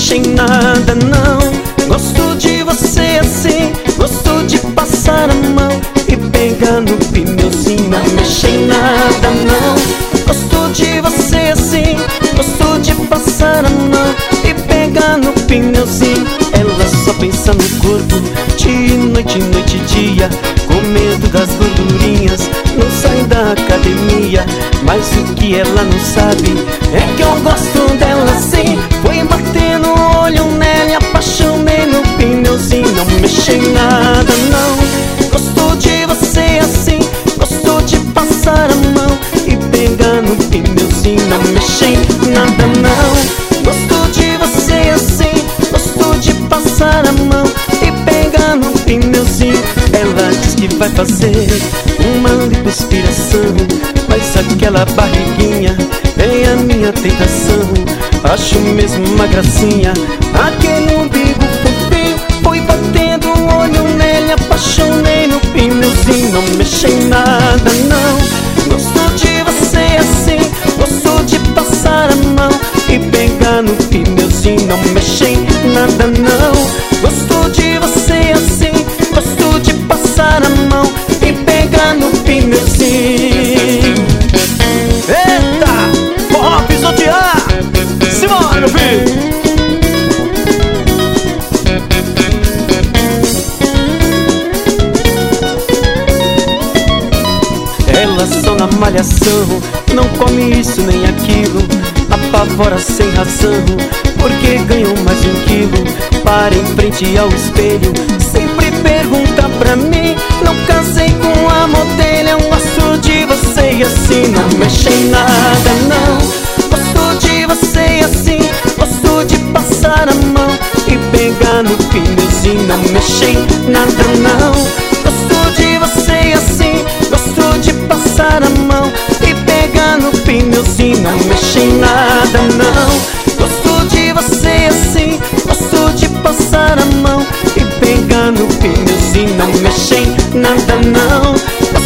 mexe em nada não. Gosto de você assim, gosto de passar a mão e pegar no pneuzinho. Não mexe em nada não. Gosto de você assim, gosto de passar a mão e pegar no pneuzinho. Ela só pensa no corpo, de noite, noite e dia, com medo das gordurinhas, não sai da academia. Mas o que ela não sabe é que eu gosto dela assim. Foi bater no olho nela e apaixonei no pneuzinho. Não mexe em nada não. Gosto de você assim, gosto de passar a mão e pegar no pneuzinho. Não mexe em nada não. Gosto de você assim, gosto de passar a mão e pegar no pneuzinho. Ela diz que vai fazer uma lipoaspiração, mas aquela barriguinha é a minha tentação. Acho mesmo uma gracinha aquele umbigo fofinho. Foi batendo o olho nele, apaixonei no pneuzinho. Não mexe em nada não. Gosto de você assim, gosto de passar a mão e pegar no pneuzinho. Não mexe em nada não. Gosto de você assim, gosto de passar a mão e pegar no pneuzinho. Eita, forró pisotear. Simbora, meu filho. Ela só na malhação, não come isso nem aquilo, apavora sem razão, porque ganhou mais de 1 quilo. Para em frente ao espelho, sempre pergunta pra mim. Não casei com a modelo, eu gosto de você e assim. Não mexe em nada não. Gosto de você assim, gosto de passar a mão e pegar no pneuzinho. Não mexe em nada não. Gosto de você assim, gosto de passar a mão e pegar no pneuzinho. Não mexe em nada não. Gosto de você assim, gosto de passar a mão e pegar no pneuzinho. Não mexe em nada não.